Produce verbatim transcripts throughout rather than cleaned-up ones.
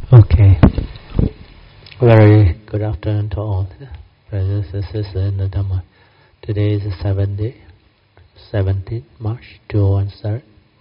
Okay. Very good afternoon to all, brothers and sisters in the Dhamma. Today is the seventh day, seventeenth March two thousand thirteen.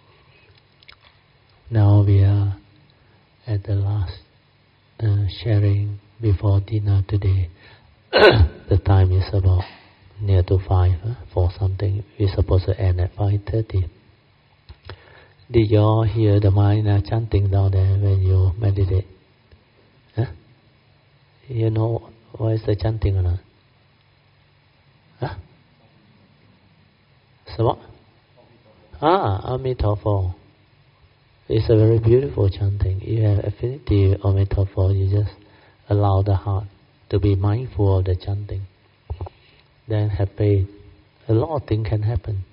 Now we are at the last uh, sharing before dinner today. The time is about near to five, uh, for something. We're supposed to end at five thirty. Did you all hear the mind uh, chanting down there when you meditate? Huh? You know what is the chanting or not? Huh? So what? Ah, Amitabha. It's a very beautiful chanting. You have affinity with Amitabha, you just allow the heart to be mindful of the chanting. Then have faith. A lot of things can happen.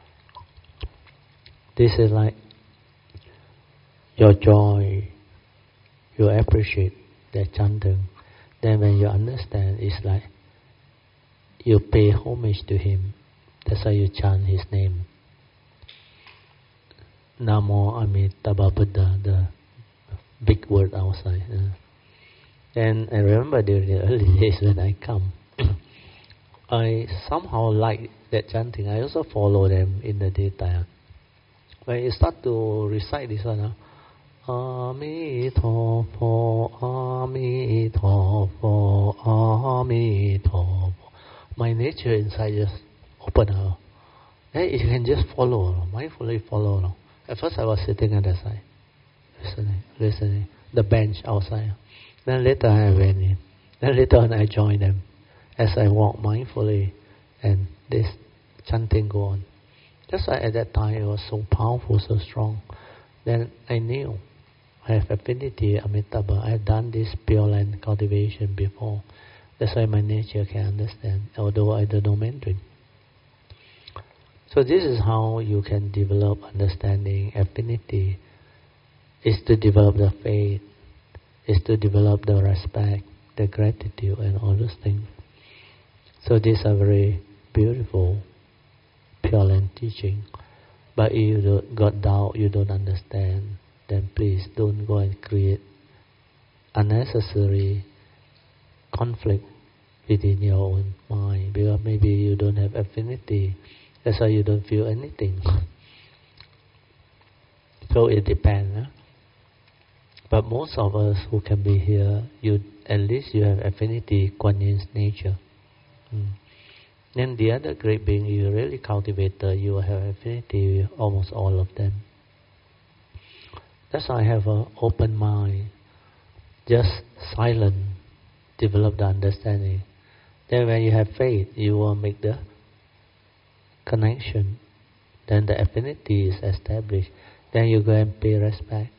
This is like your joy. You appreciate the chanting. Then when you understand, it's like you pay homage to him. That's why you chant his name. Namo Amitabha Buddha, the big word outside. Uh. And I remember during the early days when I come, I somehow like that chanting. I also follow them in the daytime. When you start to recite this one, Amitabha, Amitabha, Amitabha, my nature inside just open up. Then you can just follow, mindfully follow. At first I was sitting at the side, listening, listening, the bench outside. Then later I went in. Then later on I joined them as I walk mindfully, and this chanting go on. That's why at that time it was so powerful, so strong. Then I knew I have affinity, Amitabha. I have done this Pure Land cultivation before. That's why my nature can understand, although I don't know Mandarin. So this is how you can develop understanding, affinity. Is to develop the faith, is to develop the respect, the gratitude, and all those things. So these are very beautiful Pure Land teaching. But if you don't got doubt, you don't understand, then please don't go and create unnecessary conflict within your own mind, because maybe you don't have affinity. That's why you don't feel anything. So it depends. Huh? But most of us who can be here, you at least you have affinity, Kuan Yin's nature. Hmm. Then the other great being, you really cultivate, uh, you have affinity with almost all of them. That's why I have an open mind, just silent, develop the understanding. Then when you have faith, you will make the connection. Then the affinity is established. Then you go and pay respect.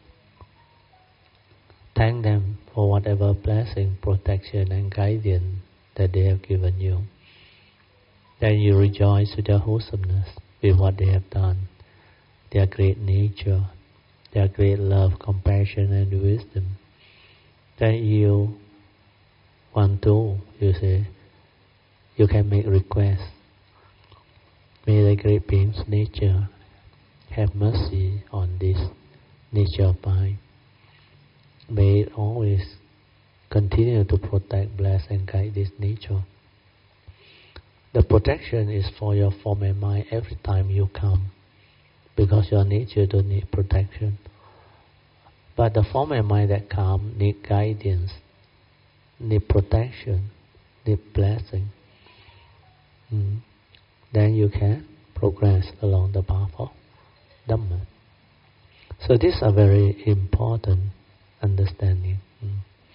Thank them for whatever blessing, protection and guidance that they have given you. Then you rejoice with their wholesomeness, with what they have done, their great nature, their great love, compassion and wisdom. Then you want to, you say, you can make requests. May the great being's nature have mercy on this nature of mine. May it always continue to protect, bless and guide this nature. The protection is for your form and mind every time you come, because your nature don't need protection. But the form and mind that come need guidance, need protection, need blessing. Mm. Then you can progress along the path of Dhamma. So these are very important understanding. Mm.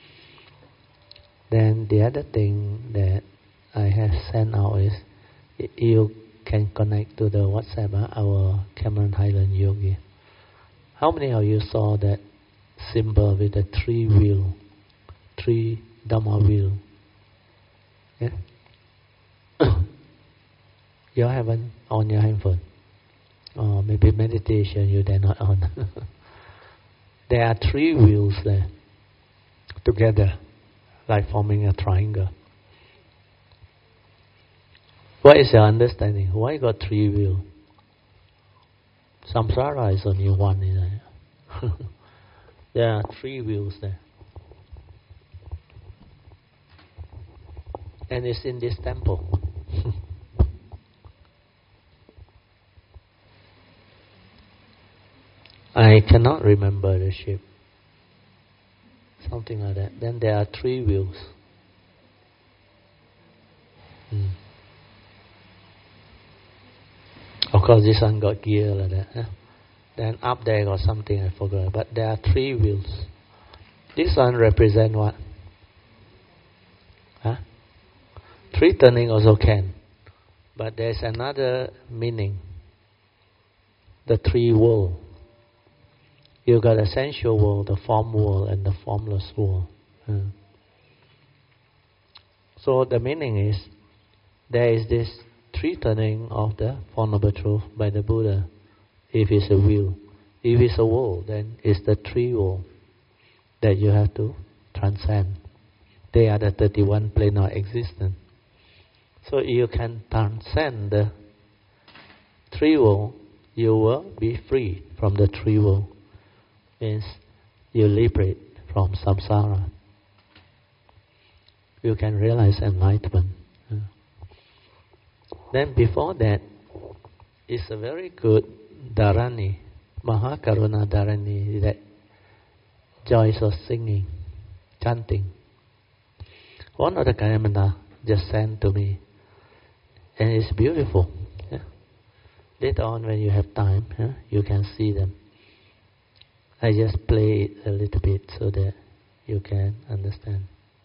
Then the other thing that I have sent out is you can connect to the WhatsApp, uh, our Cameron Highland Yogi. How many of you saw that symbol with the three wheel, three Dhamma wheel? Yeah? You haven't on your handphone? Or maybe meditation you dare not on. There are three wheels there, together, like forming a triangle. What is your understanding? Why you got three wheels? Samsara is only one. There are three wheels there. And it's in this temple. I cannot remember the shape. Something like that. Then there are three wheels. Mm. Of course, this one got gear like that. Huh? Then up there got something I forgot. But there are three wheels. This one represent what? Huh? Three turning also can. But there's another meaning. The three world. You got the sensual world, the form world, and the formless world. Hmm. So the meaning is, there is this three turning of the Four Noble Truths by the Buddha. If it's a wheel, if it's a world, then it's the three world that you have to transcend. They are the thirty-one plane of existence. So you can transcend the three world, you will be free from the three world. Means you liberate from samsara. You can realize enlightenment. Then before that, it's a very good Dharani, Mahakaruna Dharani, that Joyce was singing, chanting. One of the Kalyamana just sent to me, and it's beautiful. Yeah? Later on, when you have time, yeah, you can see them. I just play it a little bit so that you can understand.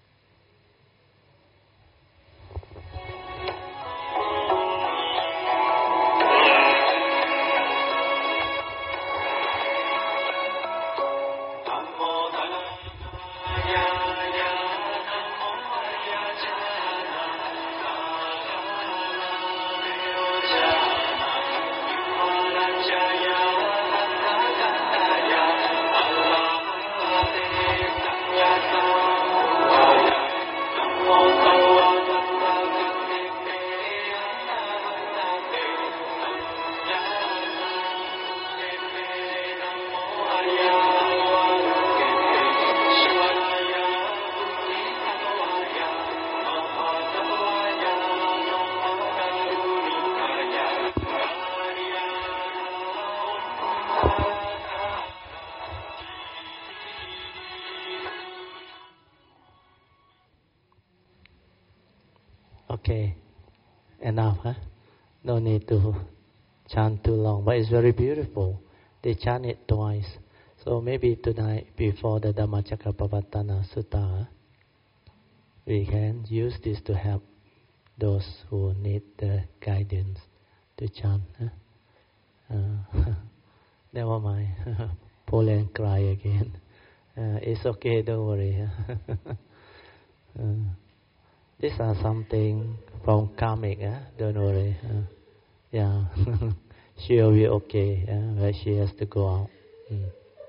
Okay, enough, huh? No need to chant too long, but it's very beautiful. They chant it twice. So maybe tonight, before the Dhammacakkappavattana Sutta, we can use this to help those who need the guidance to chant. Huh? Uh, never mind. Pauline cry again. Uh, it's okay, don't worry. uh, These are something from karmic, eh? Don't worry. Uh, yeah, she will be okay, eh? But she has to go out. Mm.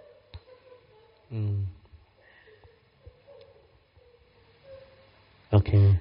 Mm. Okay.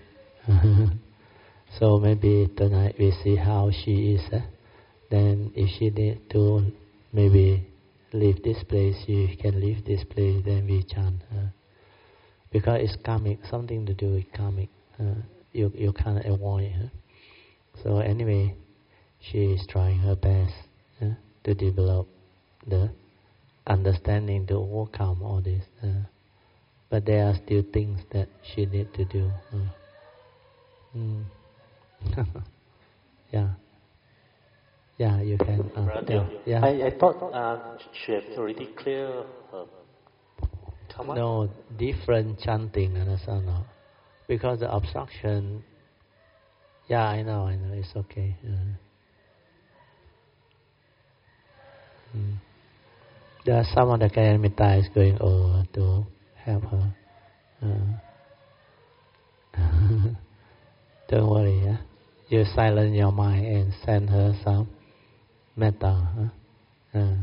So maybe tonight we see how she is. Eh? Then if she need to maybe leave this place, she can leave this place, then we chant. Uh, because it's karmic, something to do with karmic. Uh, you you can't avoid her. So anyway, she is trying her best uh, to develop the understanding to overcome all this. Uh, but there are still things that she need to do. Uh, mm. yeah, yeah, you can. Uh, Brother, yeah. I, I thought uh, she had already cleared her. No, different chanting, understand? No? Because the obstruction, yeah, I know, I know, it's okay. Uh, mm. There are some of the Kalyamita is going over to help her. Uh, don't worry, yeah? You silence your mind and send her some metta. Huh? Uh.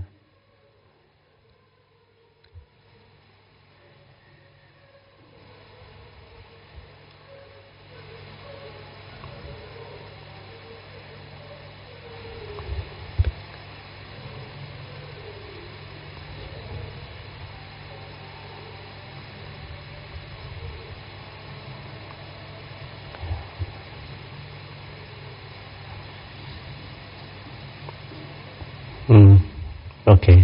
Mm. Okay.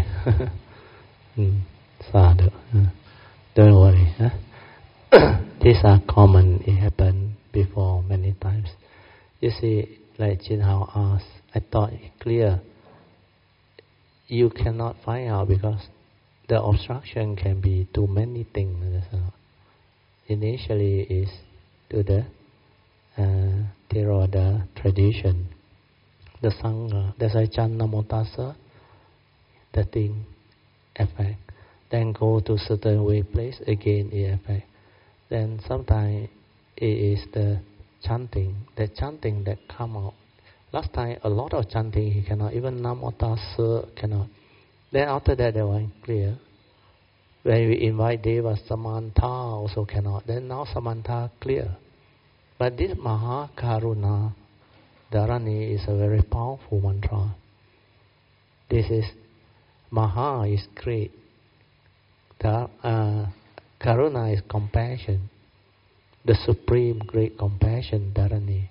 mm. Sadhu. Uh, don't worry. Huh? These are common. It happened before many times. You see, like Jin Hao asked, I thought it clear. You cannot find out because the obstruction can be too many things. Initially is to the uh, Theravada tradition, the Sangha. That's why chant Namo Tassa, the thing affect. Then go to certain way place, again it affect. Then sometimes it is the chanting, the chanting that come out. Last time a lot of chanting he cannot, even Namo Tassa cannot. Then after that they were clear. When we invite Deva, Samantha also cannot. Then now Samantha clear. But this Maha Karuna Dharani is a very powerful mantra. This is Maha is great. The, uh, Karuna is compassion. The supreme great compassion, Dharani.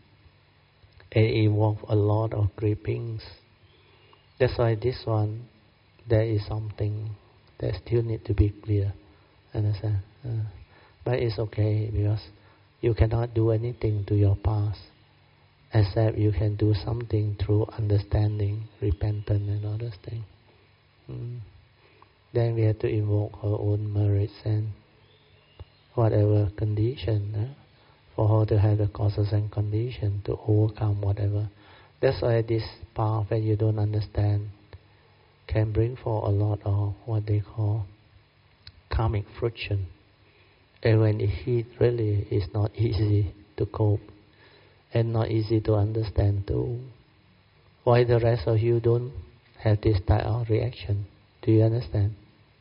It involves a lot of great beings. That's why this one, there is something that still need to be clear. Understand? Uh, but it's okay because you cannot do anything to your past, except you can do something through understanding, repentance and other things. Mm. Then we have to invoke her own merits and whatever condition uh, for her to have the causes and condition to overcome whatever. That's why this path that you don't understand can bring for a lot of what they call karmic friction. And when it hit, really it's not easy to cope and not easy to understand too. Why the rest of you don't have this type of reaction? Do you understand?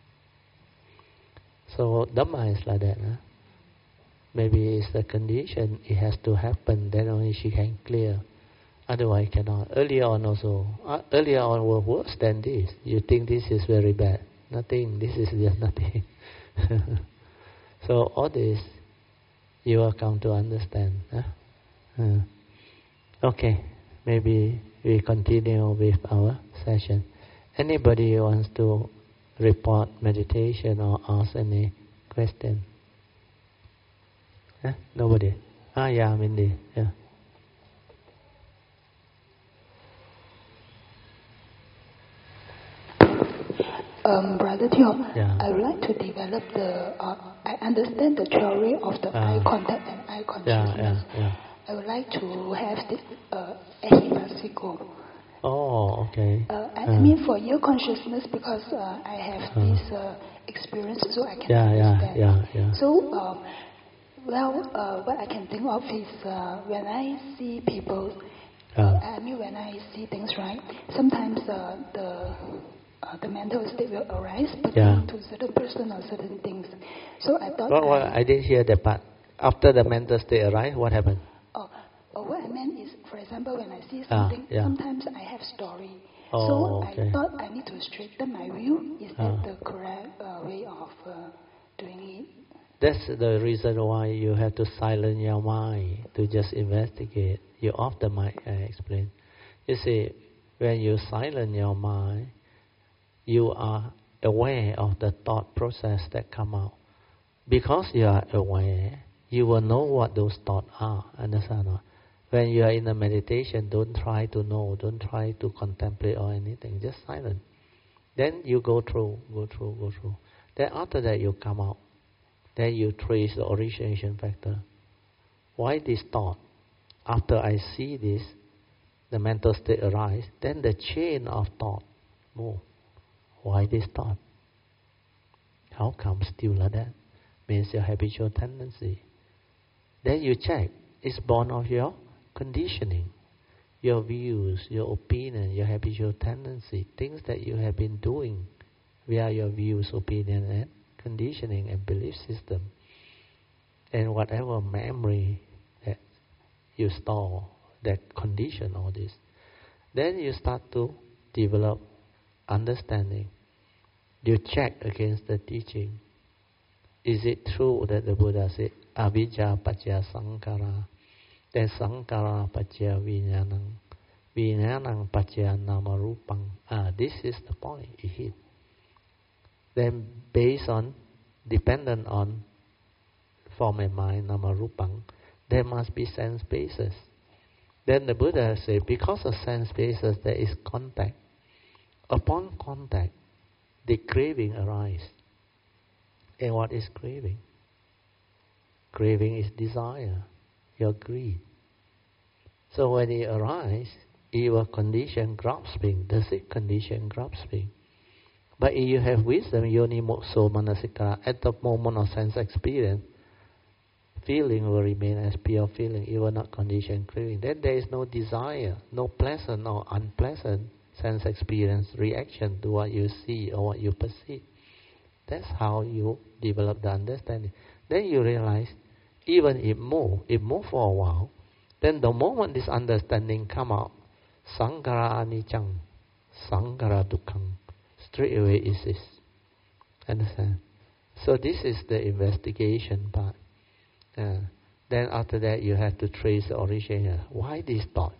So Dhamma is like that. Huh? Maybe it's the condition, it has to happen, then only she can clear. Otherwise cannot. Earlier on also, uh, earlier on was worse than this. You think this is very bad. Nothing, this is just nothing. So all this, you will come to understand. Huh? Uh, okay, maybe we continue with our session. Anybody wants to report meditation or ask any question? Huh? Nobody? Ah, yeah, Mindy. Yeah. Um, Brother Teo, yeah. I would like to develop the, uh, I understand the theory of the uh, eye contact and eye consciousness. Yeah, yeah, yeah. I would like to have this uh, ahimasico. Oh, okay. Uh, I, uh. I mean for your consciousness, because uh, I have uh. this uh, experience, so I can yeah, understand. Yeah, yeah, yeah. So, um, well, uh, what I can think of is uh, when I see people, uh. Uh, I mean when I see things, right, sometimes uh, the Uh, the mental state will arise pertaining yeah. to certain person or certain things. So I thought... Well, well, I, I didn't hear that part. After the mental state arise, what happened? Oh, oh, what I meant is, for example, when I see something, ah, yeah. sometimes I have story. Oh, so okay. I thought I need to straighten my view. Is that ah. the correct uh, way of uh, doing it? That's the reason why you have to silence your mind, to just investigate. You off the mind, I explain. You see, when you silence your mind, you are aware of the thought process that come out. Because you are aware, you will know what those thoughts are. Understand? When you are in a meditation, don't try to know, don't try to contemplate or anything. Just silent. Then you go through, go through, go through. Then after that you come out. Then you trace the origination factor. Why this thought? After I see this, the mental state arise. Then the chain of thought move. Why this thought? How come still like that? Means your habitual tendency. Then you check. It's born of your conditioning, your views, your opinion, your habitual tendency, things that you have been doing via your views, opinion, and conditioning and belief system. And whatever memory that you store, that condition all this. Then you start to develop understanding. You check against the teaching. Is it true that the Buddha said, avijja paccaya sankhara, then sankhara paccaya vijnanam, Vijnanam paccaya nama rupam. Ah, this is the point. It hit. Then based on, dependent on form and mind, nama rupam, there must be sense basis. Then the Buddha said, because of sense basis, there is contact. Upon contact, the craving arises. And what is craving? Craving is desire, your greed. So when it arises, it will condition grasping. Does it condition grasping? But if you have wisdom, yoni mukso manasikara, at the moment of sense experience, feeling will remain as pure feeling. It will not condition craving. Then there is no desire, no pleasant or unpleasant sense experience reaction to what you see or what you perceive. That's how you develop the understanding. Then you realize, even it move, it move for a while. Then the moment this understanding come out, sankhara anicca, sankhara dukkha, straight away is this. Understand? So this is the investigation part. Uh, then after that you have to trace the origin. Why this thought?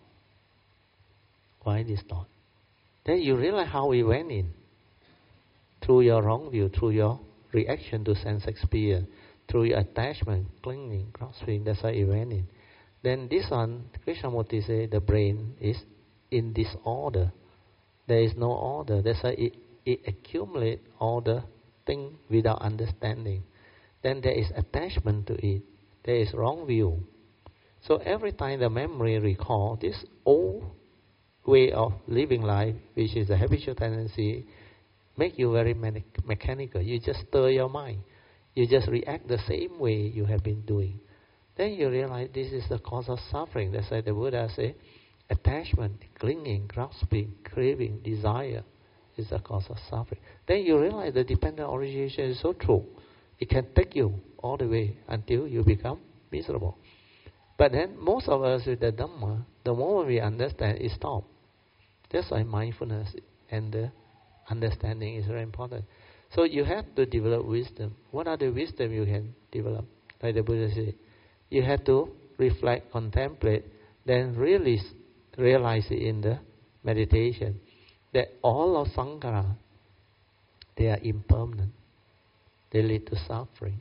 Why this thought? Then you realize how it went in. Through your wrong view, through your reaction to sense experience, through your attachment, clinging, grasping, that's why it went in. Then this one, Krishnamurti says, the brain is in disorder. There is no order. That's why it, it accumulates all the things without understanding. Then there is attachment to it. There is wrong view. So every time the memory recall this old way of living life, which is a habitual tendency, make you very me- mechanical. You just stir your mind. You just react the same way you have been doing. Then you realize this is the cause of suffering. That's why the Buddha says, attachment, clinging, grasping, craving, desire is the cause of suffering. Then you realize the dependent origination is so true. It can take you all the way until you become miserable. But then most of us with the Dhamma, the moment we understand, it stops. That's why mindfulness and the understanding is very important. So you have to develop wisdom. What are the wisdom you can develop? Like the Buddha said, you have to reflect, contemplate, then really realize it in the meditation that all of sankhara, they are impermanent. They lead to suffering.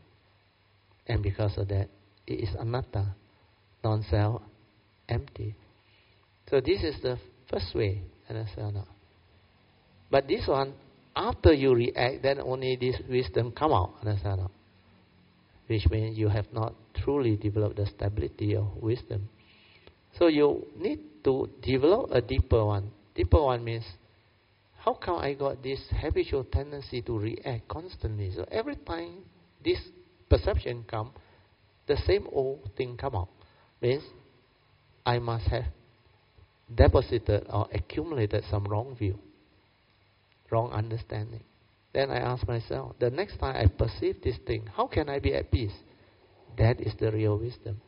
And because of that, it is anatta, non-self, empty. So this is the first way, understand? But this one, after you react, then only this wisdom come out, understand? Which means you have not truly developed the stability of wisdom. So you need to develop a deeper one. Deeper one means, how come I got this habitual tendency to react constantly? So every time this perception come, the same old thing come out. Means I must have deposited or accumulated some wrong view, wrong understanding. Then I ask myself, the next time I perceive this thing, how can I be at peace? That is the real wisdom.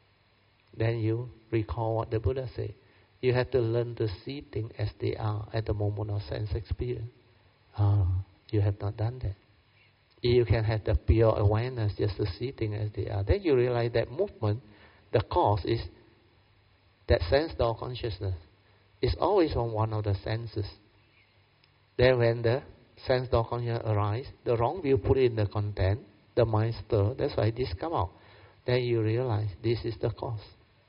Then you recall what the Buddha said. You have to learn to see things as they are at the moment of sense experience. Ah, you have not done that. If you can have the pure awareness just to see things as they are, then you realize that movement, the cause is that sense door consciousness. It's always on one of the senses. Then when the sense door consciousness arises, the wrong view put in the content, the mind stir, that's why this come out. Then you realize this is the cause.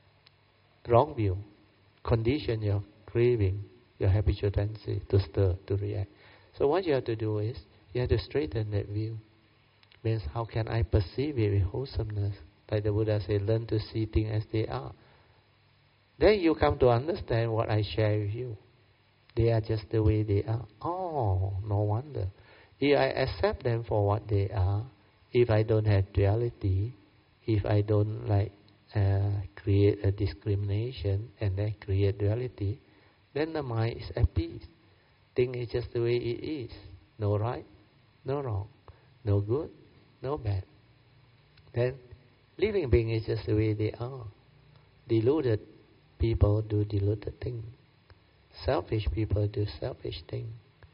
Wrong view. Condition your craving, your habitual tendency to stir, to react. So what you have to do is, you have to straighten that view. Means how can I perceive it with wholesomeness? Like the Buddha said, learn to see things as they are. Then you come to understand what I share with you. They are just the way they are. Oh, no wonder. If I accept them for what they are, if I don't have duality, if I don't like uh, create a discrimination and then create duality, then the mind is at peace. Thing is just the way it is. No right, no wrong, no good, no bad. Then living being is just the way they are. Deluded people do deluded things. Selfish people do selfish things.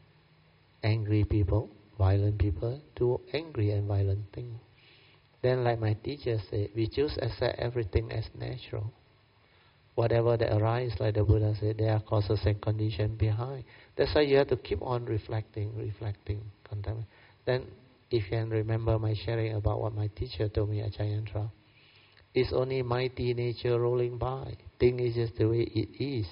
Angry people, violent people do angry and violent things. Then like my teacher said, we just accept everything as natural. whatever that arises, like the Buddha said, there are causes and conditions behind. That's why you have to keep on reflecting, reflecting, contemplating. Then, if you can remember my sharing about what my teacher told me at Jayantra, it's only mighty nature rolling by. Thing is just the way it is.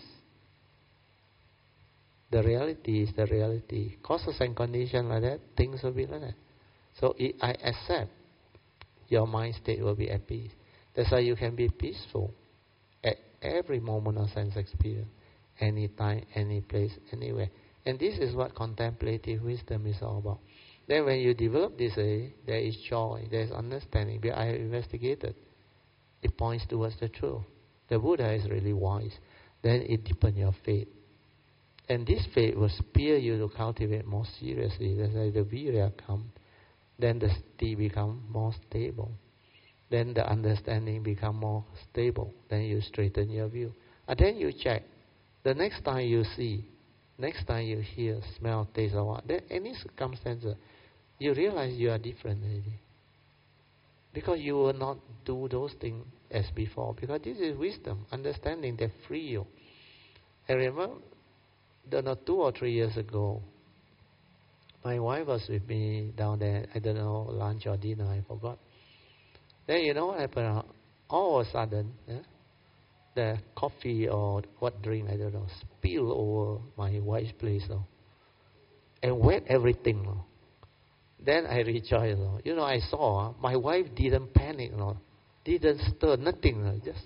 The reality is the reality. Causes and conditions like that, things will be like that. So if I accept, your mind state will be at peace. That's why you can be peaceful at every moment of sense experience, any time, any place, anywhere. And this is what contemplative wisdom is all about. Then when you develop this, uh, there is joy, there is understanding. Because I have investigated, it points towards the truth. The Buddha is really wise. Then it deepens your faith. And this faith will spur you to cultivate more seriously. That's why the virya comes. Then the sati become more stable. Then the understanding become more stable. Then you straighten your view. And then you check. The next time you see, next time you hear, smell, taste, or what, then any circumstance, you realize you are different already. Because you will not do those things as before. Because this is wisdom, understanding that free you. I remember, don't know, two or three years ago, my wife was with me down there, I don't know, lunch or dinner, I forgot. Then you know what happened? All of a sudden, yeah, the coffee or what drink, I don't know, spill over my wife's place, no? And wet everything. No? Then I rejoiced. No? You know, I saw, my wife didn't panic, no? Didn't stir, nothing. No? Just.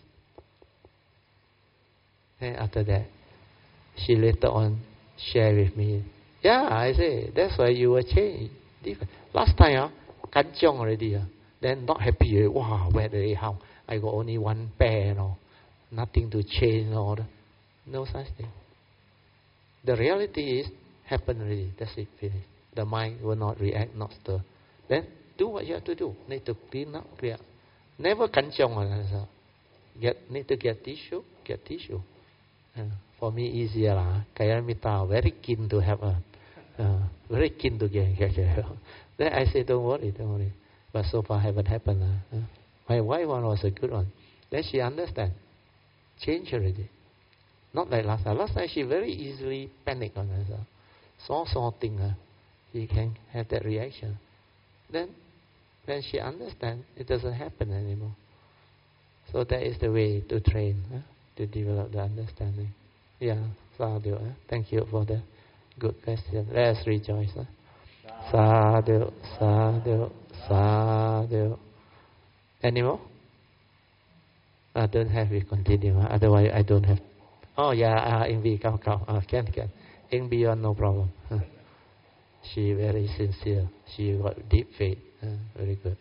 And after that, she later on shared with me, yeah, I say, that's why you were changed. Different. Last time, uh, kanchong already. Uh, then not happy. Uh, wow, where the how? I got only one pair, you know. Nothing to change, no, no such thing. The reality is, happen already. That's it, finished. The mind will not react, not stir. Then, do what you have to do. Need to clean up, clear. Never kanchong on yourself. Get, need to get tissue, get tissue. Uh, for me, easier lah. Kaya mita, very keen to have a, uh, very keen to get, get, get. Then I say, don't worry, don't worry. But so far, haven't happened. Uh. Uh. My wife one was a good one. Then she understand. Change already. Not like last time. Last time she very easily panic on herself. Small, small thing, uh, she can have that reaction. Then, when she understands, it doesn't happen anymore. So that is the way to train, uh, to develop the understanding. Yeah, sadhu. Uh, thank you for the good question. Let us rejoice. Uh. Sadhu, sadhu, sadhu. Any more? I don't have it continue. Uh, otherwise, I don't have. Oh yeah, uh, in V, come, come. Uh, can, can. In beyond, no problem. Uh, she very sincere. She got deep faith. Uh, very good.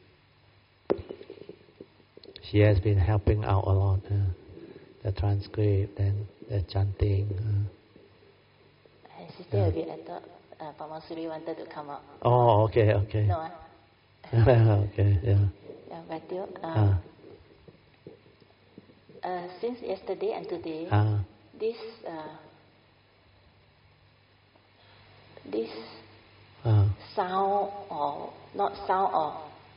She has been helping out a lot. Uh, the transcript and the chanting. Uh. Uh, Sister, uh, I thought uh, Pama Suri wanted to come up. Oh, okay, okay. No, uh? Okay, yeah. Yeah, but you, uh, uh. Uh, since yesterday and today, uh. this uh, this uh. sound or not sound or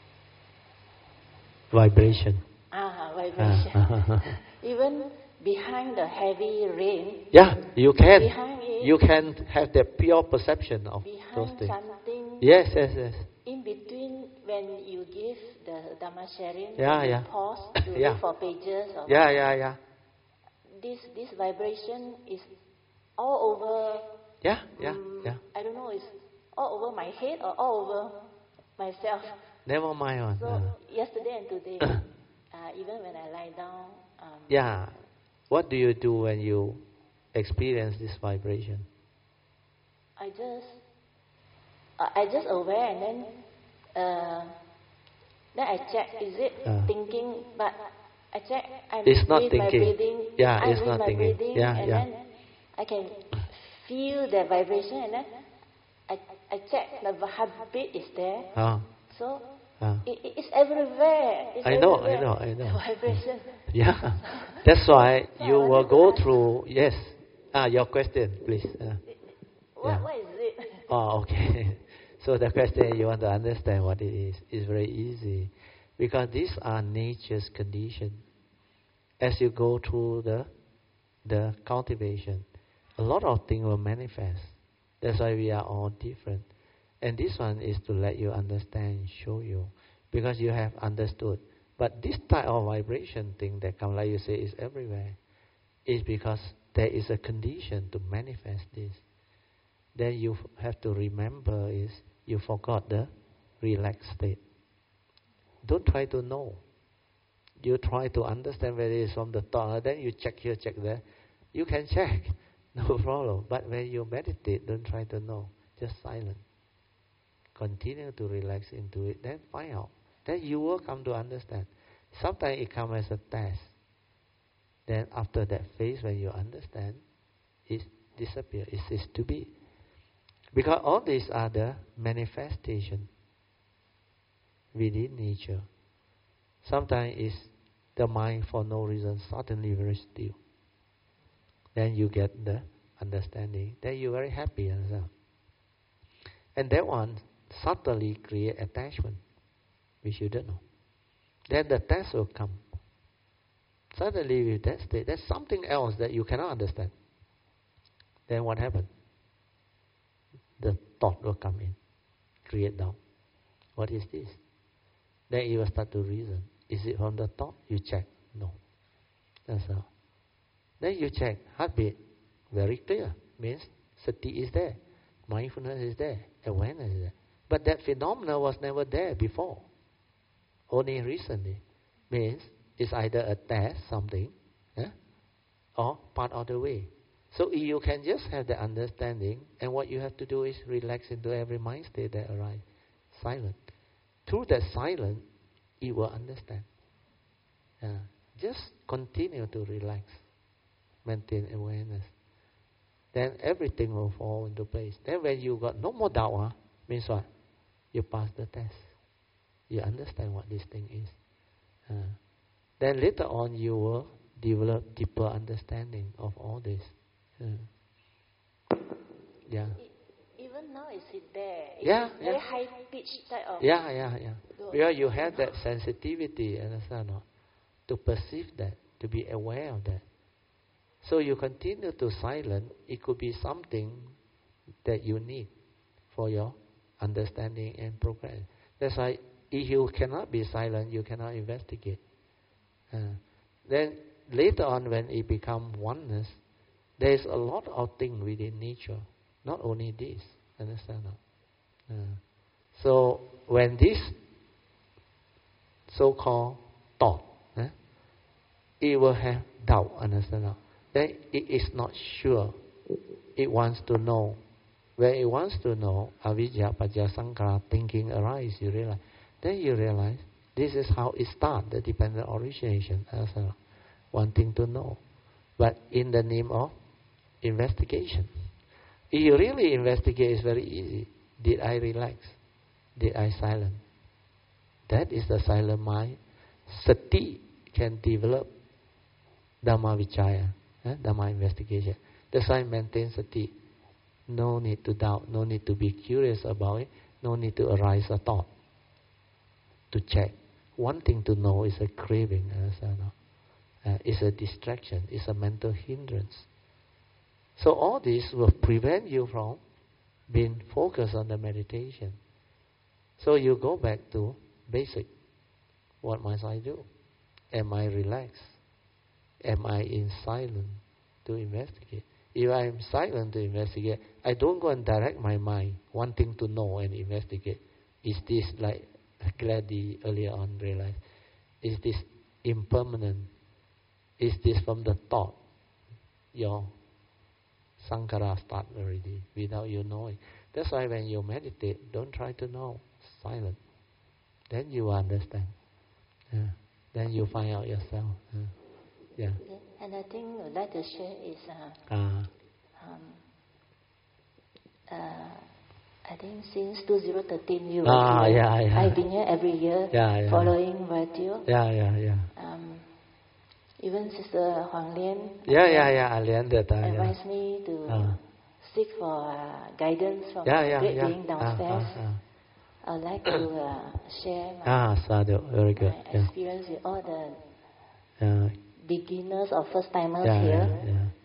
vibration. Ah, vibration. Uh. Even behind the heavy rain. Yeah, you can. Behind it, you can have the pure perception of those things. Something. Yes, yes, yes. In between, when you give the Dhamma sharing, yeah, yeah. pause to yeah. look for pages. Or yeah, yeah, yeah. This this vibration is all over. Yeah, yeah, um, yeah. I don't know, it's all over my head or all over myself. Never mind one. So uh. yesterday and today, uh, even when I lie down. Um, yeah. What do you do when you experience this vibration? I just. I just aware and then uh, then I check, is it uh, thinking? But I check, I'm it's not with thinking. my breathing. Yeah, I'm it's with not my thinking. Breathing, yeah, and yeah. then I can feel the vibration and then I, I check the heartbeat is there. Uh, so uh, it, it's everywhere. It's I know, everywhere. I know, I know. The vibration. Yeah, that's why so you will go through. Yes. Ah, your question, please. Uh, what, yeah. what is it? Oh, okay. So the question you want to understand what it is is very easy, because these are nature's conditions. As you go through the the cultivation, a lot of things will manifest. That's why we are all different. And this one is to let you understand, show you, because you have understood. But this type of vibration thing that comes, like you say, is everywhere. Is because there is a condition to manifest this. Then you have to remember is you forgot the relaxed state. Don't try to know. You try to understand whether it is from the thought. Then you check here, check there. You can check, no problem. But when you meditate, don't try to know. Just silent. Continue to relax into it. Then find out. Then you will come to understand. Sometimes it comes as a test. Then after that phase, when you understand, it disappears. It ceases to be. Because all these are the manifestation within nature. Sometimes it's the mind for no reason suddenly very still. Then you get the understanding. Then you're very happy yourself. And that one subtly create attachment, which you don't know. Then the test will come. Suddenly with that state, there's something else that you cannot understand. Then what happens? The thought will come in, create doubt. What is this? Then you will start to reason. Is it from the thought? You check. No. That's all. Then you check. Heartbeat. Very clear. Means sati is there. Mindfulness is there. Awareness is there. But that phenomena was never there before. Only recently. Means it's either a test, something, eh, or part of the way. So you can just have the understanding, and what you have to do is relax into every mind state that arises. Silent. Through that silence, you will understand. Uh, just continue to relax. Maintain awareness. Then everything will fall into place. Then when you got no more doubt, huh, means what? You pass the test. You understand what this thing is. Uh, then later on you will develop deeper understanding of all this. Uh, yeah. Even now it's there. It's yeah, very yeah. high pitched type of. Yeah, yeah, yeah. Because you have that sensitivity, understand or not? To perceive that, to be aware of that. So you continue to silence. It could be something that you need for your understanding and progress. That's why if you cannot be silent, you cannot investigate. Uh, then later on, when it becomes oneness, there is a lot of things within nature. Not only this, understand? Uh, so when this so-called thought, eh, it will have doubt, understand? Then it is not sure. It wants to know. When it wants to know, avijja, pajja, sankhara, thinking arises, you realize. Then you realize this is how it starts, the dependent origination, understand? Wanting to know. But in the name of investigation. If you really investigate, it's very easy. Did I relax? Did I silence? That is the silent mind. Sati can develop Dhamma Vichaya, eh? Dhamma investigation. That's why maintain sati. No need to doubt, no need to be curious about it, no need to arise a thought to check. Wanting to know is a craving, uh, it's a distraction, it's a mental hindrance. So all this will prevent you from being focused on the meditation. So you go back to basic. What must I do? Am I relaxed? Am I in silence to investigate? If I am silent to investigate, I don't go and direct my mind wanting to know and investigate. Is this like Gladys earlier on realized? Is this impermanent? Is this from the thought? Your sankhara start already without you knowing. That's why when you meditate, don't try to know. Silent. Then you understand. Yeah. Then you find out yourself. Yeah. Yeah. And I think I'd like to share is uh, uh, um, uh, I think since two thousand thirteen you ah, here. Yeah, yeah. I've been here every year yeah, yeah. following radio. Yeah, yeah, yeah. Um, even Sister Huang Lian yeah, yeah, yeah, Lian that, uh, advised yeah. me to uh. seek for uh, guidance from yeah, the yeah, great yeah. being downstairs. Uh, uh, uh. I'd like to uh, share my, ah, sadhu. Very good. my Yeah. experience with all the Yeah. beginners or first timers Yeah, here. yeah, yeah.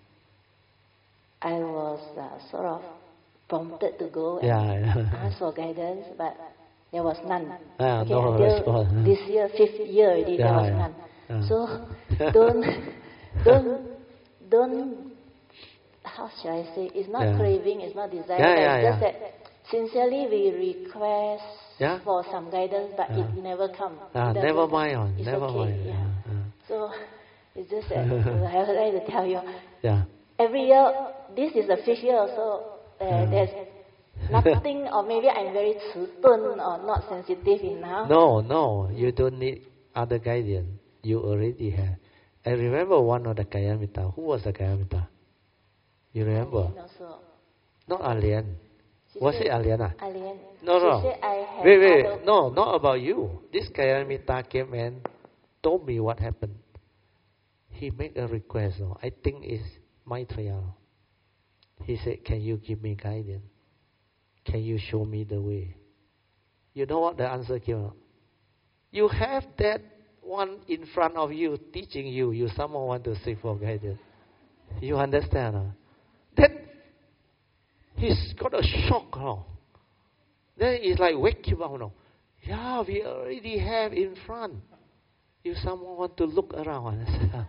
I was uh, sort of prompted to go and yeah, yeah. ask for guidance, but there was none. Ah, okay, no until response. this year, fifth year already, Yeah, there was yeah. none. Yeah. So don't, don't, don't. How should I say? It's not Yeah. craving, it's not desire, Yeah, but yeah, it's just yeah. that sincerely we request Yeah. for some guidance, but Yeah. it never comes. Ah, It never doesn't- mind on, it's never okay, mind. Yeah. Yeah, yeah. So it's just that I would like to tell you. Yeah. Every year, this is the fifth year, so uh, Yeah. there's nothing, or maybe I'm very 迟钝 or not sensitive enough. No, no, you don't need other guidance. You already have. I remember one of the Kayamita. Who was the Kayamita? You remember? Alien also. Not Alien. She Was said- it Aliana? Alien. No, she no. Said I have Wait, wait. other- No, not about you. This Kayamita came and told me what happened. He made a request. Oh, I think it's Maitreya. He said, can you give me guidance? Can you show me the way? You know what the answer came out? You have that one in front of you teaching you. You someone want to seek for guidance. You understand? Huh? That he's got a shock. Huh? Then it's like wake him up. No? Yeah, we already have in front. If someone want to look around,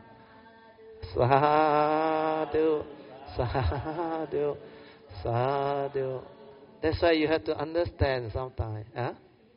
sadhu, sadhu, sadhu. That's why you have to understand sometimes. Huh?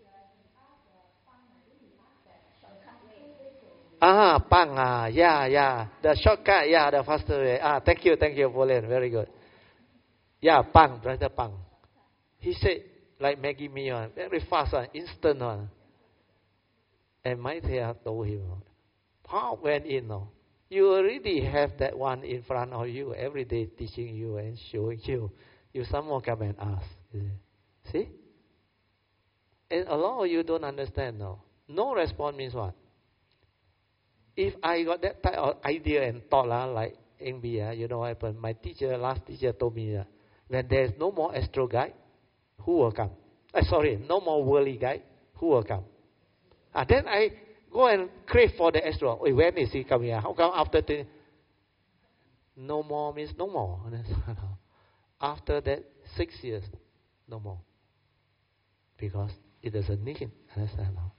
Ah, pang, ah, yeah, yeah. The shortcut, yeah, the faster way. Ah, thank you, thank you, Pauline. Very good. Yeah, pang, brother pang. He said, like Maggie Mee, one, very fast, one, instant one. And Maitreya told him, how went in, no? You already have that one in front of you, every day teaching you and showing you. You someone come and ask. See? And a lot of you don't understand now. No response means what? If I got that type of idea and thought, uh, like Eng Bee, uh, you know what happened? My teacher, last teacher told me, uh, when there's no more astro guide, who will come? Uh, sorry, no more worldly guide, who will come? Uh, then I go and crave for the astro. Wait, when is he coming? Uh? How come after the... No more means no more. After that, six years, no more. Because it doesn't need. Understand now?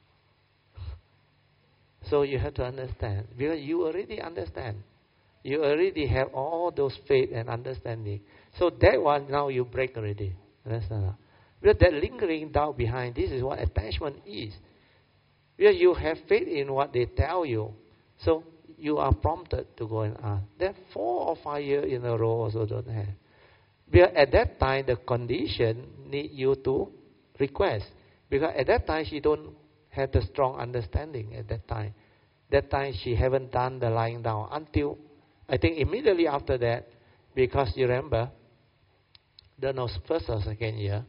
So you have to understand. Because you already understand. You already have all those faith and understanding. So that one now you break already. Understand now? Because that lingering doubt behind, this is what attachment is. Because you have faith in what they tell you. So you are prompted to go and ask. Then four or five years in a row also don't have. Because at that time, the condition need you to request. Because at that time, she don't have the strong understanding at that time. That time, she haven't done the lying down until, I think immediately after that, because you remember, the no, first or second year,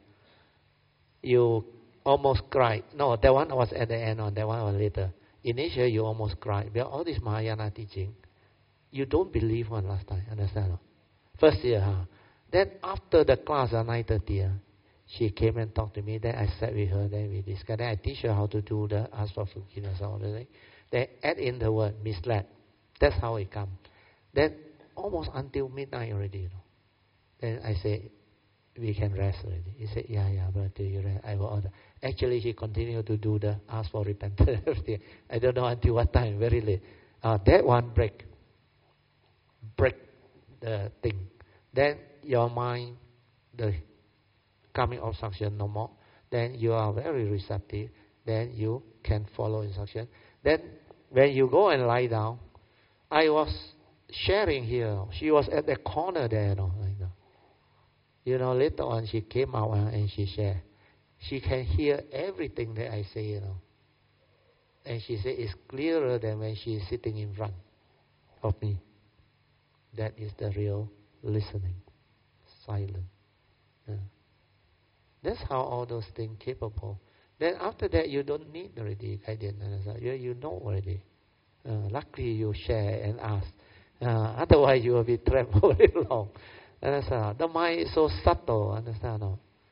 you almost cried. No, that one was at the end, or that one was later. Initially, you almost cried. Because all this Mahayana teaching, you don't believe one last time. Understand? First year, huh? Then after the class at nine thirty, uh, she came and talked to me. Then I sat with her. Then we discussed. Then I teach her how to do the ask for forgiveness. All the thing. Then add in the word misled. That's how it comes. Then almost until midnight already. You know. Then I say, we can rest already. He said, yeah, yeah, but till you rest, I will order. Actually, she continued to do the ask for repentance. Everything. I don't know until what time. Very late. Uh, that one break. Break the thing. Then your mind, the coming obstruction no more. Then you are very receptive. Then you can follow instruction. Then when you go and lie down, I was sharing here. She was at the corner there. You know, like that. You know, later on she came out and she shared. She can hear everything that I say, you know. And she said it's clearer than when she is sitting in front of me. That is the real listening. Silent. Yeah. That's how all those things capable. Then after that, you don't need already guidance. You, you know already. Uh, luckily, you share and ask. Uh, otherwise, you will be trapped for very long. Understand? The mind is so subtle. Understand?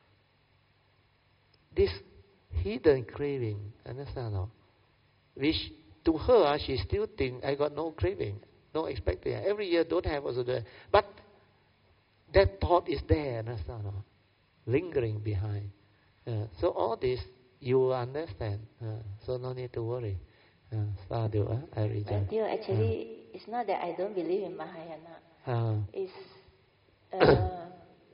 This hidden craving. Understand? Which to her, she still think I got no craving, no expectation. Every year don't have also the, but that thought is there, understand? Lingering behind. Uh, so all this you will understand. Uh, so no need to worry. Uh, sadhu, uh, I rejoice. But actually, uh, it's not that I don't believe in Mahayana. Uh, it's uh, uh,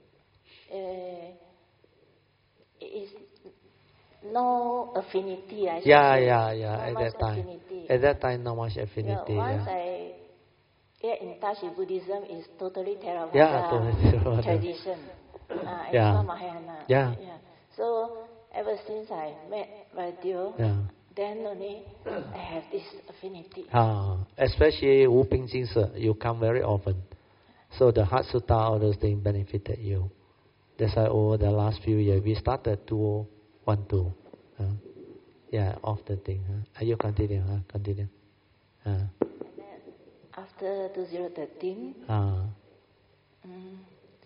it's no affinity. I yeah, say. yeah, yeah. Not at much that time, affinity. at that time, not much affinity. Yeah, once yeah. I get in touch with Buddhism, it's totally Theravada yeah, totally Theravada. tradition. Uh, it's yeah. not Mahayana. Yeah. yeah. So ever since I met Vaidyo, yeah. then only I have this affinity. Ah, especially Wu Ping Jing Se, you come very often. So the Heart Sutta, all those things benefited you. That's why over the last few years, we started two one two. Uh, yeah, of the thing. Huh? Are you continue? Huh? Continue. Uh. After two thousand thirteen, Ah. Um,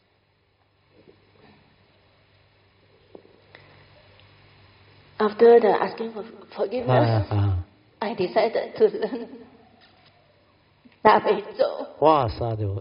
after the asking for forgiveness, ah, ah. I decided to learn Dabecho. Wow, sadhu.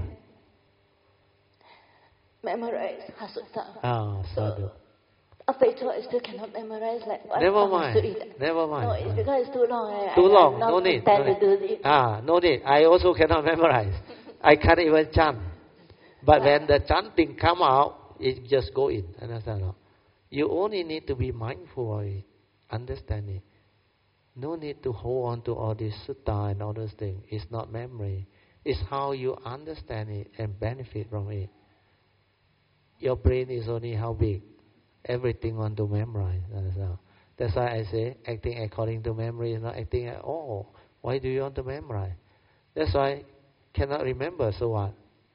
Memorize Hasutta. Ah, sadhu. So, Dabecho I still cannot memorize like what Never I mind. Never mind. No, it's because it's too long. I, too I, long. I'm not No need. prepared No to need. do it. Ah, no need. I also cannot memorize. I can't even chant. But when the chanting come out, it just go in. Understand? No? You only need to be mindful of it. Understand it. No need to hold on to all this sutta and all those things. It's not memory. It's how you understand it and benefit from it. Your brain is only how big. Everything want to memorize. Understand? That's why I say acting according to memory is not acting at all. Why do you want to memorize? That's why cannot remember. So what?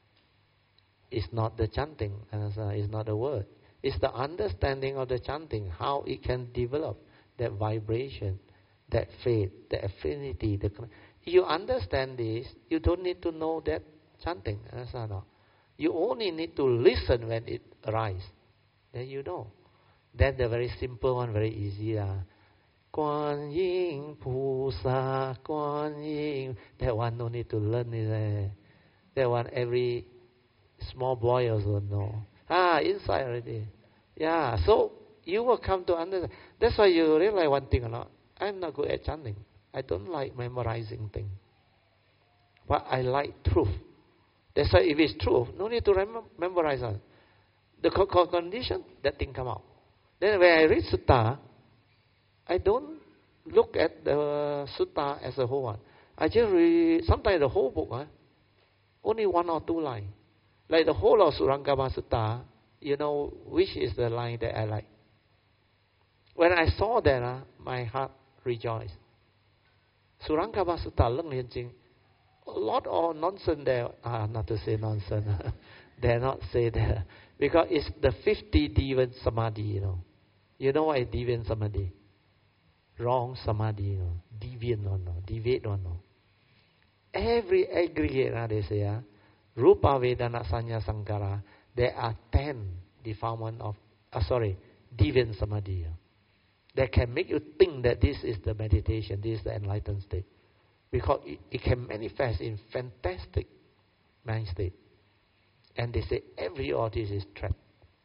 It's not the chanting. Understand? It's not the word. It's the understanding of the chanting, how it can develop that vibration, that faith, that affinity. The, if you understand this, you don't need to know that chanting. Understand? You only need to listen when it arises. Then you know. Then the very simple one, very easy. Uh, Guan Yin Pu Sa, Guan Yin. That one no need to learn. It, uh, that one every small boy also know. Ah, inside already. Yeah, so you will come to understand. That's why you realize one thing or not. I'm not good at chanting. I don't like memorizing things. But I like truth. That's why if it's truth, no need to rem- memorize it. The co- co- condition, that thing come out. Then when I read sutta, I don't look at the sutta as a whole one. I just read, sometimes the whole book, huh? Only one or two lines. Like the whole of Surangama Sutta, you know, which is the line that I like. When I saw that, uh, my heart rejoiced. Surangama Sutta, Leng Lian Jing, a lot of nonsense there. Ah, not to say nonsense. Dare not say that. Because it's the fifty Deviant Samadhi, you know. You know what is Deviant Samadhi? Wrong Samadhi, you know. Deviant or no. Deviate or no. Every aggregate, uh, they say, uh, Rupa Vedana Sanya Sankara, there are ten defilement of, uh, sorry, Deviant Samadhi. Uh, that can make you think that this is the meditation, this is the enlightened state. Because it, it can manifest in fantastic mind state. And they say every artist is trapped.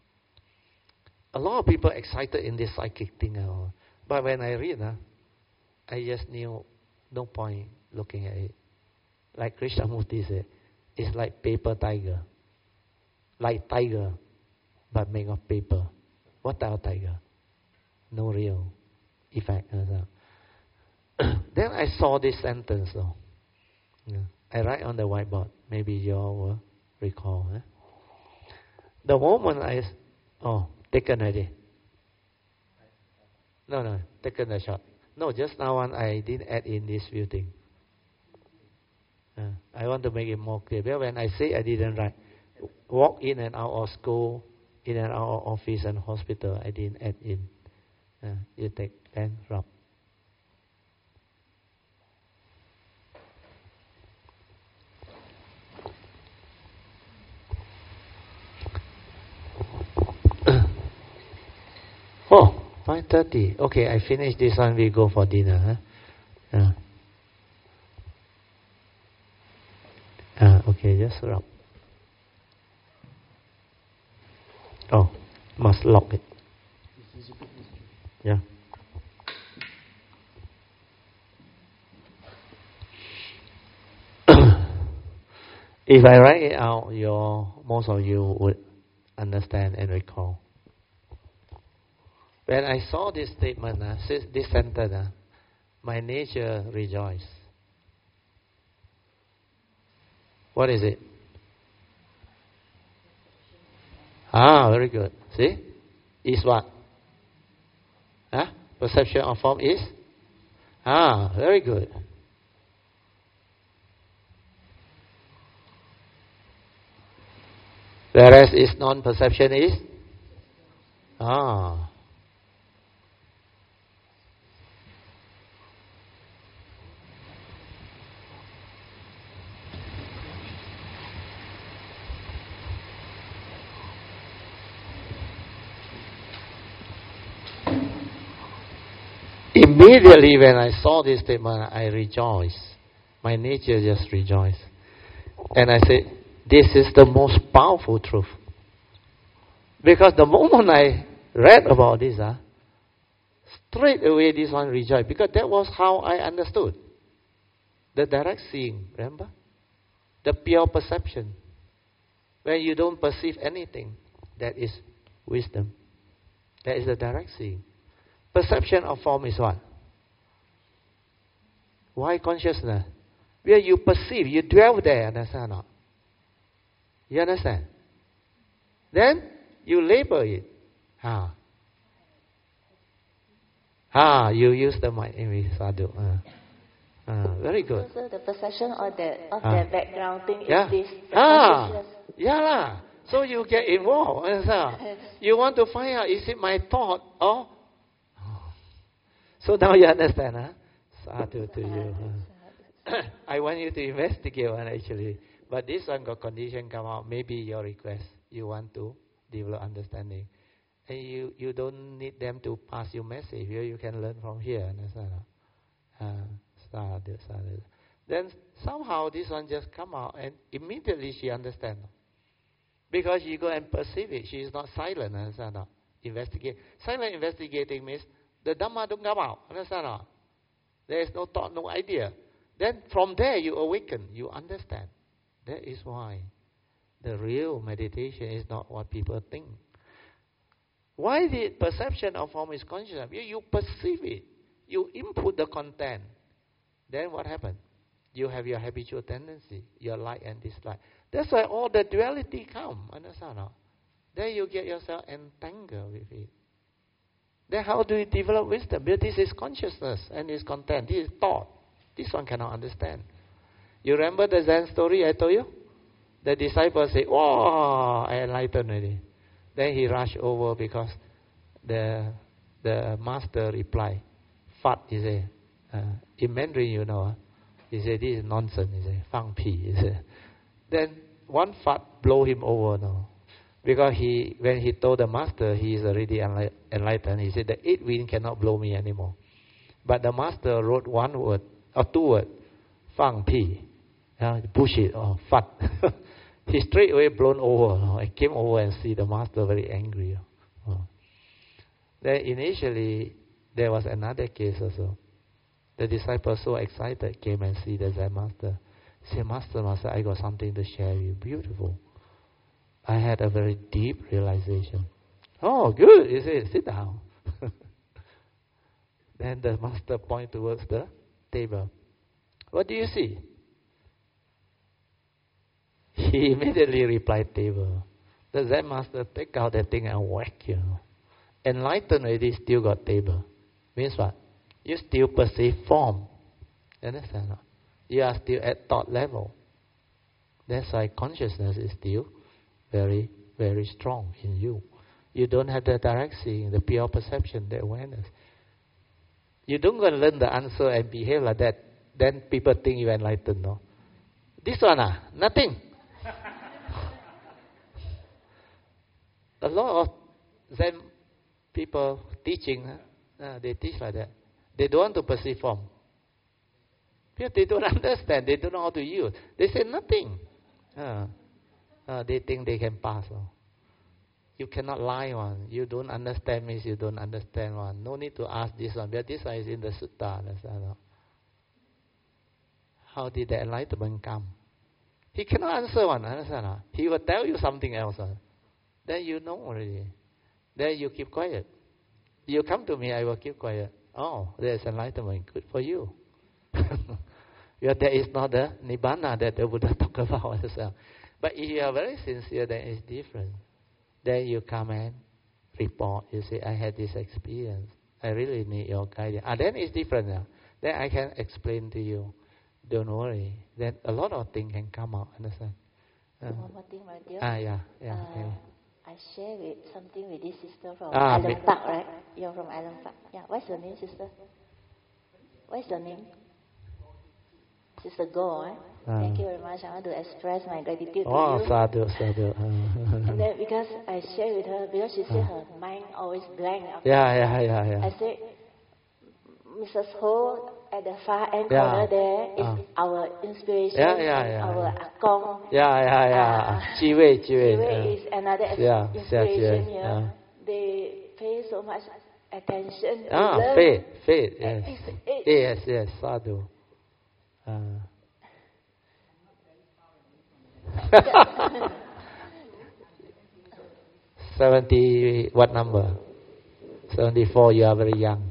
A lot of people excited in this psychic thing. Uh, but when I read, uh, I just knew no point looking at it. Like Krishnamurti said, it's like paper tiger. Like tiger, but made of paper. What type of tiger? No real effect. Then I saw this sentence. Though. Yeah. I write on the whiteboard. Maybe you all will recall. Eh? The moment I... Oh, taken already. No, no, taken the shot. No, just now one I didn't add in this few things. Uh, I want to make it more clear. But when I say I didn't write, walk in and out of school, in and out of office and hospital, I didn't add in. Uh, you take pen, rub. Oh, five thirty. Okay, I finish this one, we go for dinner. Huh? Uh. Uh, okay, just rub. just lock it. Yeah. If I write it out, your most of you would understand and recall. When I saw this statement, uh, this sentence, uh, my nature rejoice. What is it? Ah, very good. See? Is what? Huh? Perception of form is? Ah, very good. Whereas is non-perception is? Ah. Immediately when I saw this statement, I rejoiced. My nature just rejoiced. And I said, this is the most powerful truth. Because the moment I read about this, uh, straight away this one rejoiced. Because that was how I understood. The direct seeing, remember? The pure perception. When you don't perceive anything, that is wisdom. That is the direct seeing. Perception of form is what? Why consciousness? Where you perceive, you dwell there, understand or not? You understand? Then you label it. Ah. Ah, you use the mic. Sadhu. Ah. Ah, very good. So the perception of the of ah. the background thing yeah. is this. Ah, yeah lah. So you get involved. Understand? You want to find out, is it my thought or? So now you understand, huh? Sadhu to you. Huh? I want you to investigate one actually. But this one got condition come out. Maybe your request. You want to develop understanding. And you, you don't need them to pass you message. You, you can learn from here. Understand? Uh, sadhu, sadhu. Then somehow this one just come out and immediately she understands. Because you go and perceive it. She is not silent. Understand? Investigate. Silent investigating means the Dhamma don't come out. Understand? There is no thought, no idea. Then from there you awaken. You understand. That is why the real meditation is not what people think. Why the perception of form is conscious? You, you perceive it. You input the content. Then what happens? You have your habitual tendency, your like and dislike. That's why all the duality come. Understand? Then you get yourself entangled with it. Then how do you develop wisdom? Because this is consciousness and its content. This is thought. This one cannot understand. You remember the Zen story I told you? The disciple said, "Wow, I enlightened already." Then he rushed over because the the master replied, "Fat," he said. Uh, in Mandarin, you know, he said, "This is nonsense." He said, "Fang pi." He said. Then one fat blow him over, no. Because he, when he told the master he is already enlightened, he said, "The eight wind cannot blow me anymore." But the master wrote one word, or two words, "Fang pi." Uh, bullshit or fat. He straight away blown over. No? I came over and see the master very angry. Oh. Then initially there was another case also. The disciple so excited came and see the Zen master. He said, "Master, master, I got something to share with you. Beautiful. I had a very deep realization." "Oh, good." He said, "Sit down." Then the master pointed towards the table. "What do you see?" He immediately replied, "Table." The Zen master take out that thing and whack, you know. Enlightened already, still got table. Means what? You still perceive form. You understand? You are still at thought level. That's why consciousness is still very, very strong in you. You don't have the direct seeing, the pure perception, the awareness. You don't go and learn the answer and behave like that. Then people think you enlightened, no? This one, ah, nothing. A lot of Zen people teaching, uh, they teach like that. They don't want to perceive form. Because they don't understand, they don't know how to use. They say nothing. Uh, uh, they think they can pass. Oh. You cannot lie one. You don't understand means you don't understand one. No need to ask this one, because this one is in the sutta. Understand? How did the enlightenment come? He cannot answer one. Understand? He will tell you something else. Then you know already. Then you keep quiet. You come to me, I will keep quiet. Oh, there is enlightenment. Good for you. Yeah, there is not the nibbana that the Buddha talked about. But if you are very sincere, then it's different. Then you come and report. You say, I had this experience. I really need your guidance. Ah, then it's different now. Then I can explain to you. Don't worry. Then a lot of things can come out. Understand? Uh, One more thing, my dear. Ah, yeah, yeah. Uh, Okay. I share with something with this sister from Ah, Island Park, right? You're from Island Park. Yeah. What's your name, sister? What's your name? Sister Go, eh? Ah. Thank you very much. I want to express my gratitude Oh, to you. sadhu, sadhu. And then because I share with her, because she said her mind always blank. After Yeah, yeah, yeah, yeah. I said, Missus Ho at the far end Yeah. corner there is Ah. our inspiration. Yeah, yeah, and yeah, our yeah. Akong. Yeah, yeah, yeah. Uh, Ji Wei, Ji Wei. Ji Wei uh, is another yeah, inspiration yeah, here. yeah. They pay so much attention. Ah, love. faith, faith, yes. It's- it's- Yes, yes, sadhu. Uh. Seventy, what number? Seventy-four. You are very young.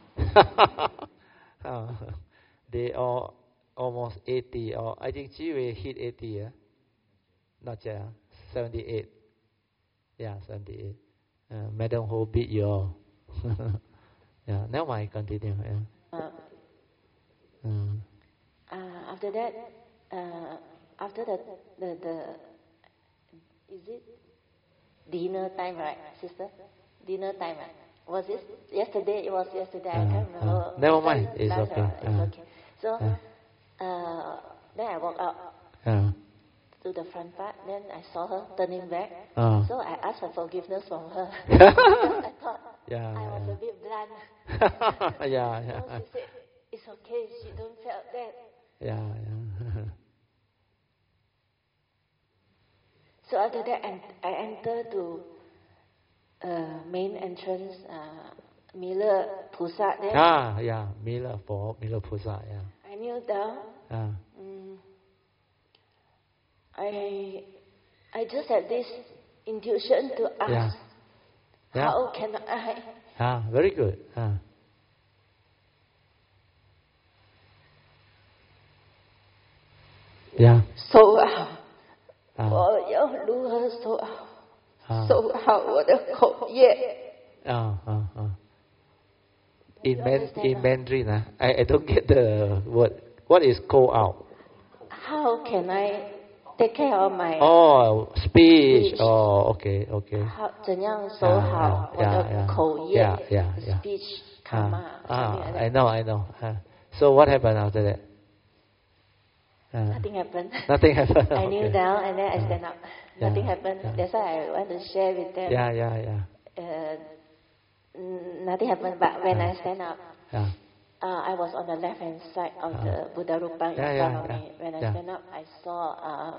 uh, they are almost eighty, or I think Ji Wei hit eighty. Yeah, not yet. Seventy-eight. Yeah, seventy-eight. Uh, Madam Ho beat you all. Yeah, never mind. Continue. Yeah. Uh, Mm. uh, after that, uh, after the, the the is it dinner time, right, sister? Dinner time, right? Was it yesterday? It was yesterday. I Uh, can't remember. uh, never mind. Last- It's last okay. hour. It's Uh, okay. So, uh. uh, then I walked out Uh, to the front part. Then I saw her turning back. uh. So I asked for forgiveness from her. Because I thought Yeah, I was yeah. a bit blunt. Yeah, So yeah. she said, "It's okay. She don't feel that." Yeah, yeah. So after that, I, I entered to uh, main entrance, uh, Miller Pusa. Then Ah, yeah. Mila for Mila Pusa. Yeah. I kneel down. Ah, Mm, I I just had this intuition to ask, yeah. Yeah. how can I? Ah, very good. Ah. Yeah. 收好， 啊我要如何收好？ 啊收好我的口业。 啊啊啊 In Man in Mandarin, ah, I I don't get the word. What is call out? How can I take care of my? Oh, speech. Speech. Oh, okay, okay. 好，怎样收好我的口业 Yeah, yeah, yeah. speech Ah, karma something ah, like I that. know, I know. Ah. So what happened after that? Ah, Nothing happened. Nothing happened. I kneel Okay. down and then I Ah. stand up. Yeah, Nothing happened. yeah. That's why I want to share with them. Yeah, yeah, yeah. Uh, n- nothing happened, but when Ah. I stand up, Yeah. uh, I was on the left hand side of Ah. the Buddha Rupa in Yeah, front yeah, of yeah. me. When I Yeah. stand up, I saw uh,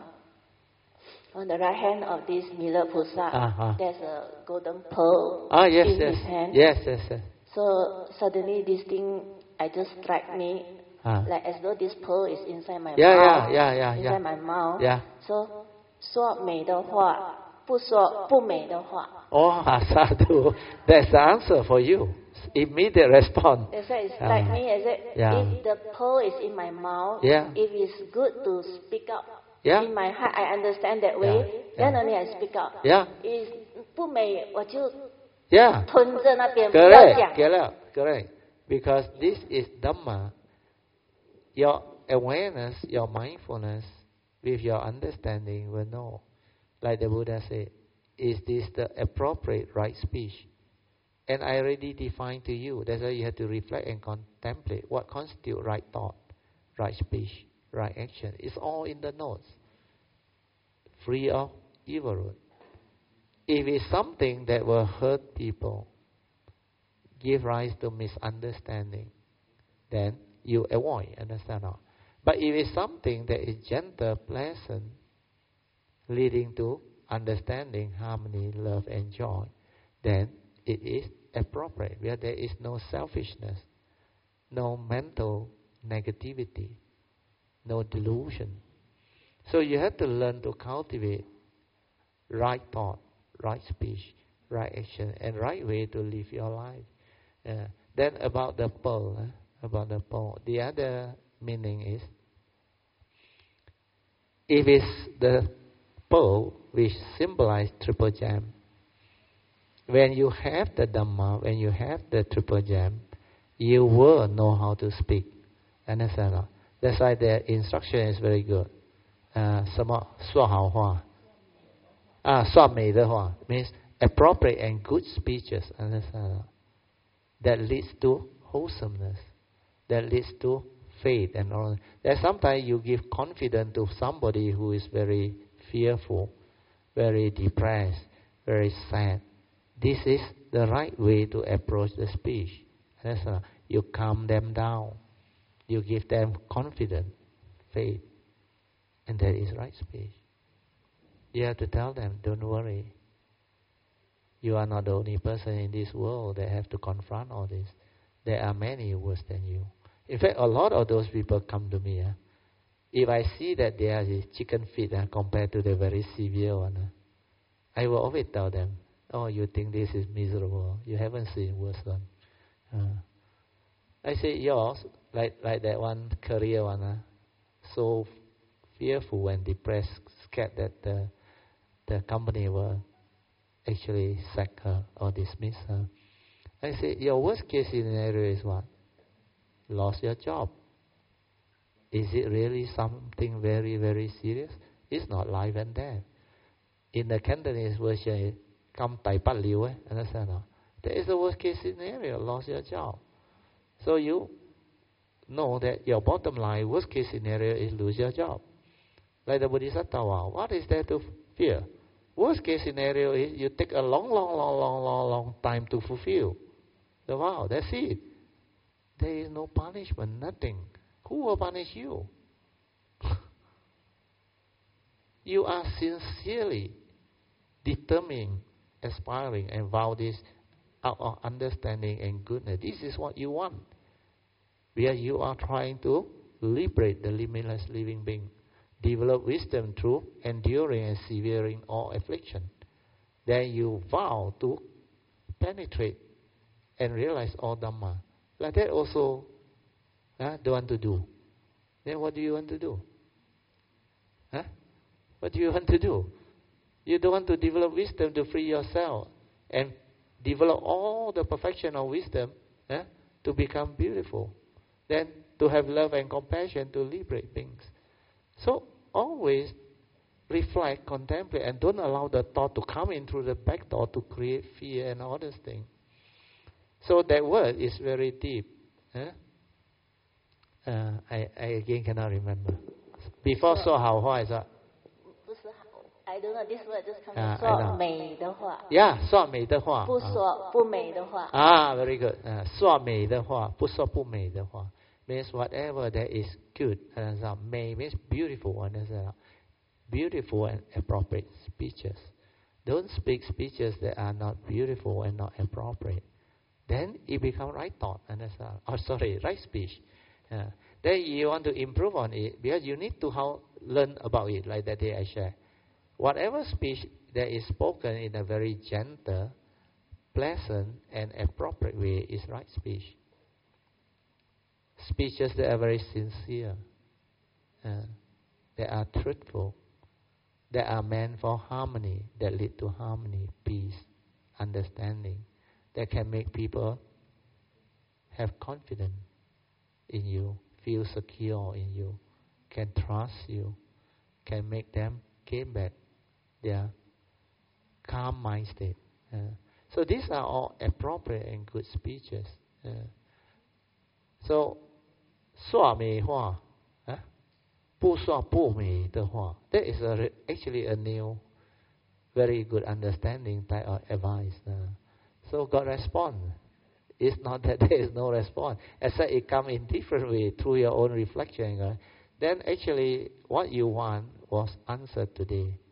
on the right hand of this Mila Pusa, Ah, ah. there's a golden pearl Ah, yes, in yes. his hand. Yes, yes, yes. So suddenly this thing, I just strike me, Ah. like as though this pearl is inside my Yeah, mouth. yeah, yeah, yeah, inside yeah. my mouth. Yeah. So 说美的话，不说不美的话。 Oh, sadhu. That's the answer for you. Immediate response. That's why it's Ah. like me, is it? Yeah. If the pearl is in my mouth, Yeah. if it's good to speak out, Yeah. in my heart I understand that way, Yeah. then only I speak out. Yeah. If 不美，我就 Yeah. 吞在那边不要 Correct. 讲。 Correct. Correct. Because this is Dhamma. Your awareness, your mindfulness, with your understanding will know. Like the Buddha said, is this the appropriate right speech? And I already defined to you. That's why you have to reflect and contemplate what constitutes right thought, right speech, right action. It's all in the notes. Free of evil root. If it's something that will hurt people, give rise to misunderstanding, then you avoid, understand not? But if it's something that is gentle, pleasant, leading to understanding, harmony, love, and joy, then it is appropriate, where there is no selfishness, no mental negativity, no delusion. So you have to learn to cultivate right thought, right speech, right action, and right way to live your life. Uh, then about the pearl, uh, about the pearl, the other meaning is, if it's the pearl which symbolizes triple gem, when you have the Dhamma, when you have the triple gem, you will know how to speak. Understand? That's why the instruction is very good. Uh, 什么说好话? Ah, 说美的话 means appropriate and good speeches. Understand? That leads to wholesomeness. That leads to faith and all. That sometimes you give confidence to somebody who is very fearful, very depressed, very sad. This is the right way to approach the speech. Understand? You calm them down. You give them confidence, faith. And that is right speech. You have to tell them, don't worry. You are not the only person in this world that have to confront all this. There are many worse than you. In fact, a lot of those people come to me. Uh, if I see that they are the chicken feet uh, compared to the very severe one, uh, I will always tell them, oh, you think this is miserable. You haven't seen worse one. Uh, I say, yours, like like that one career one, uh, so fearful and depressed, scared that the, the company will actually sack her or dismiss her. I say, your worst case scenario is what? Lost your job. Is it really something very, very serious? It's not life and death. In the Cantonese version, come tai pat liu, eh? Understand? That is the worst case scenario, lost your job. So you know that your bottom line, worst case scenario is lose your job. Like the Bodhisattva, what is there to fear? Worst case scenario is you take a long, long, long, long, long, long time to fulfill the vow. That's it. There is no punishment, nothing. Who will punish you? You are sincerely determined, aspiring, and vow this out of understanding and goodness. This is what you want. Where you are trying to liberate the limitless living being. Develop wisdom through enduring and severing all affliction. Then you vow to penetrate and realize all Dhamma. Like that also, huh, don't want to do. Then what do you want to do? Huh? What do you want to do? You don't want to develop wisdom to free yourself and develop all the perfection of wisdom, huh, to become beautiful. Then to have love and compassion to liberate beings. So always reflect, contemplate, and don't allow the thought to come in through the back door to create fear and all these things. So that word is very deep. Huh? Uh, I, I again cannot remember. Before so, 说好话 is what? I don't know, this word just comes uh, from 说美的话. Yeah, 说美的话. 不说不美的话. Ah, very good. Uh, 说美的话,不说不美的话 means whatever that is good. Uh, may means beautiful. Uh, beautiful and appropriate speeches. Don't speak speeches that are not beautiful and not appropriate. Then it becomes right thought. Understand? Oh, sorry, right speech. Uh, then you want to improve on it because you need to how learn about it. Like that day I share. Whatever speech that is spoken in a very gentle, pleasant, and appropriate way is right speech. Speeches that are very sincere, uh, that are truthful, that are meant for harmony, that lead to harmony, peace, understanding, that can make people have confidence in you, feel secure in you, can trust you, can make them gain back their calm mind state. Uh, so these are all appropriate and good speeches. Uh, so, 说美话, uh, 不说不美的话. That is a, actually a new, very good understanding type of advice. Uh, so God responds. It's not that there is no response. As I it comes in different way through your own reflection. Uh, then actually what you want was answered today.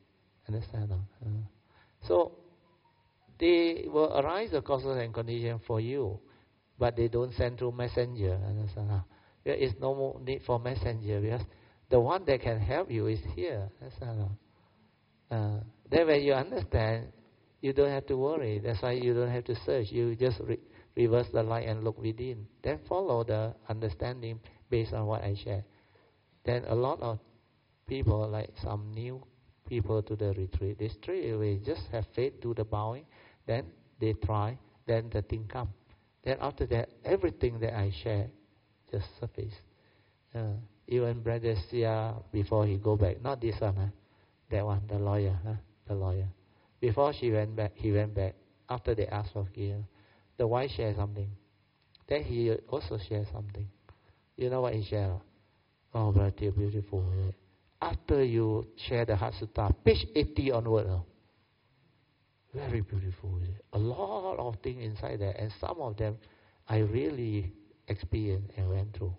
Understand? Uh, so, they will arise the causes and conditions for you, but they don't send through messenger. Understand? There is no more need for messenger because the one that can help you is here. Understand? Uh, then when you understand, you don't have to worry. That's why you don't have to search. You just re- reverse the light and look within. Then follow the understanding based on what I share. Then a lot of people, like some new people to the retreat, they straight away just have faith, do the bowing, then they try, then the thing come. Then after that, everything that I share just surface. Uh, even Brother Sia, before he go back, not this one, huh? That one, the lawyer, huh? The lawyer. Before she went back, he went back. After they asked for gear, the wife shared something. Then he also shared something. You know what he shared? Oh, brother, beautiful. After you share the Heart Sutta, page eighty onward, oh, very beautiful. A lot of things inside there, and some of them I really experienced and went through.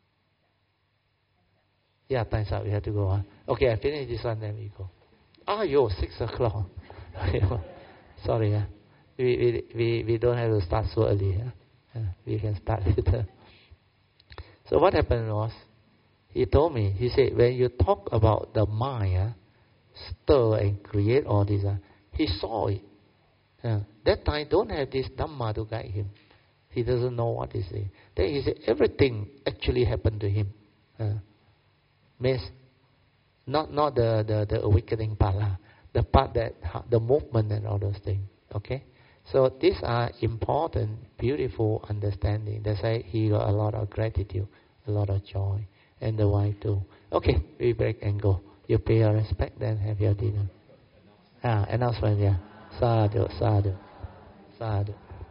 Yeah, time's up. We have to go on. Okay, I finish this one, then we go. Ah, yo, six o'clock. Sorry, huh? we, we we we don't have to start so early. Huh? Uh, we can start later. So what happened was, he told me, he said, when you talk about the mind, uh, stir and create all this, uh, he saw it. Uh, that time don't have this Dhamma to guide him. He doesn't know what he say. Then he said, everything actually happened to him. Uh, means, not not the, the, the awakening part, uh, the part that, the movement and all those things. Okay? So these are important, beautiful understanding. That's why he got a lot of gratitude, a lot of joy. And the wife too. Okay, we break and go. You pay your respect, then have your dinner. Ah, announcement, yeah. Sadhu, sadhu, sadhu.